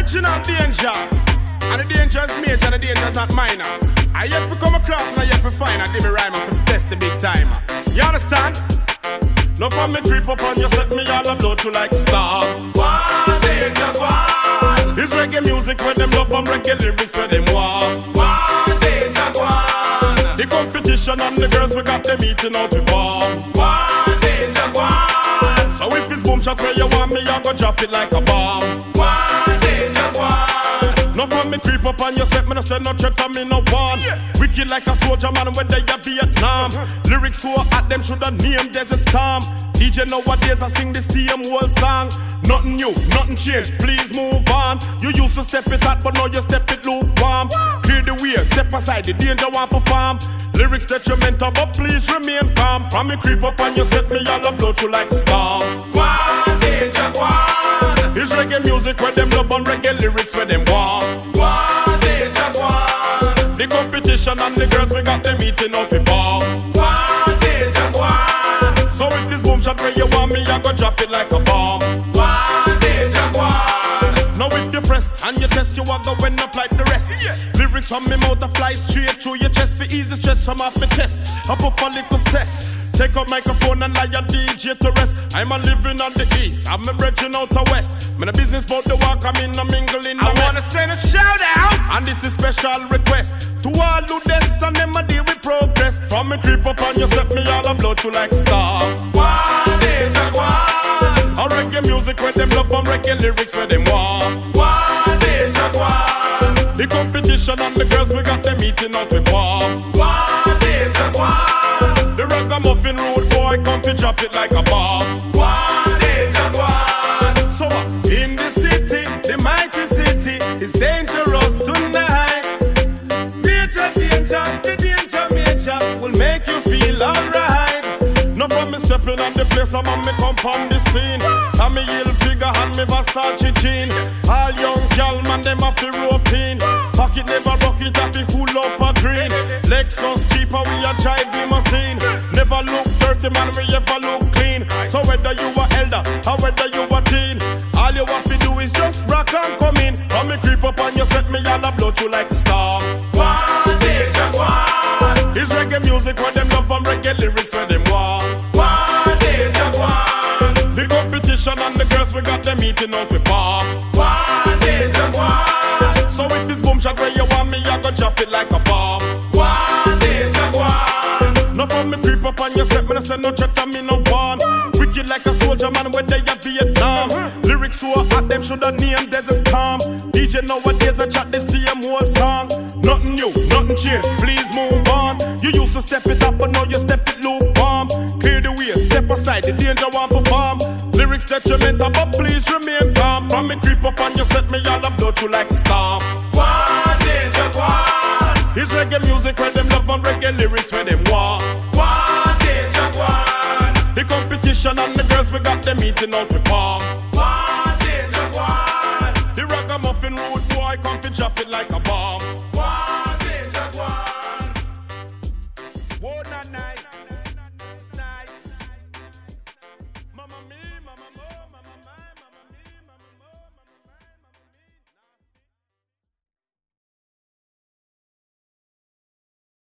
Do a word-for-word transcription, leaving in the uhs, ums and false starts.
original danger. And the danger is major, and the danger is not minor. I yet to come across and I yet to find and give me rhyme and test the big timer. You understand? No from me creep up on you, set me all a blow through like a star. One danger, one. This reggae music where them love and reggae lyrics where them want. One danger, one. The competition and the girls we got them eating out with bomb. One danger, one. So if it's boom shot where you want me, I go drop it like a bomb. One danger, one. No from me creep up on you, set me no say no threat on me no one. Yeah. Wicked like a soldier man when they are Vietnam. Uh-huh. Lyrics so hot them shoulda named Desert Storm. D J nowadays I sing the same whole song. Nothing new, nothing changed, please move on. You used to step it hot but now you step it lukewarm. Clear the way, step aside, the danger want perform. Lyrics detrimental but please remain calm. From me creep up on you, set me all up blow through like a storm. One danger, one. It's reggae music where them love and reggae lyrics where them want. One danger, one. The competition and the girls we got them eating out the bomb. One danger, one. So if this boom shot where you want me, I go drop it like a bomb. One danger, one. Now if you press and you test, you walk go end up like the rest. Yeah. Lyrics from me mouth a fly straight through your chest. For easy stress from off my chest. I put a little stress. Take up microphone and allow your D J to rest. I'm a living on the east, I'm a bridging out the west. Man a business about the walk, I'm in a mingle in the I wanna send a shout out, and this is special request to all who this and them a deal with progress. From me creep up on you, set me all a blow through like a star. One danger, one. A reggae music where them love and reggae lyrics where them want. One danger, one. The competition and the girls we got them eating out with bomb. One danger, one. The ragamuffin rude boy come to drop it like a bomb. One danger, one. So in the city, the mighty city is dangerous tonight. Major danger, the danger major will make you feel alright. No from me stepping on the place, I'm on me come on the scene. I'm me ill figure and me Versace jean. All young gal man them have to rope in. Pocket never rock it have to full up a green. Lexus cheaper we a drive the machine. Never look dirty man, we ever look clean. So whether you a elder or whether you a teen, all you have to do is just rock and come in. From me creep up on you, set me all a blow through like a star. One danger, one. It's reggae music where them love and reggae lyrics where them want. One danger, one. The competition and the girls we got them eating out with bomb. One danger, one. So if this boom shot where you want me, I go drop it like a bomb. One danger, one. No from me creep up on you, set me no say no threat on me no one. Wicked like a soldier man when they are Vietnam. Lyrics so hot them shoulda named Desert Storm. D J nowadays I chat the same whole song. Nothing new, nothing changed, please move on. You used to step it up but now you step it lukewarm. Clear the way, step aside, the danger want perform. Lyrics detrimental but please remain calm. From me creep up on you, set me all up blow through like a storm. One danger, one. It's reggae music where them love and reggae lyrics where them want. One danger, one. The competition and the girls we got them eating out with bomb. One danger, one. The ragamuffin rude boy come to drop it like a bomb. One danger, one. One night.